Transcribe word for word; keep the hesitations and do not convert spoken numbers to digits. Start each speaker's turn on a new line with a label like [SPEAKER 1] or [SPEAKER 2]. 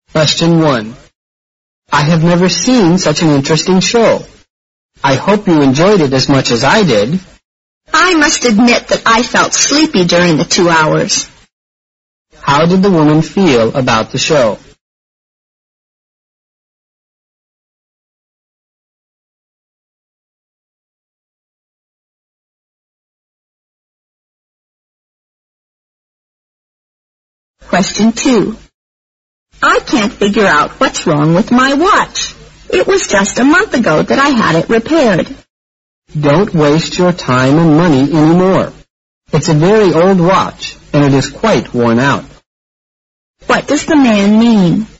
[SPEAKER 1] Question one. I have never seen such an interesting show. I hope you enjoyed it as much as I did.
[SPEAKER 2] I must admit that I felt sleepy during the two hours.
[SPEAKER 1] How did the woman feel about the show?
[SPEAKER 2] Question two. I can't figure out what's wrong with my watch. It was just a month ago that I had it repaired.
[SPEAKER 1] Don't waste your time and money anymore. It's a very old watch, and it is quite worn out.
[SPEAKER 2] What does the man mean?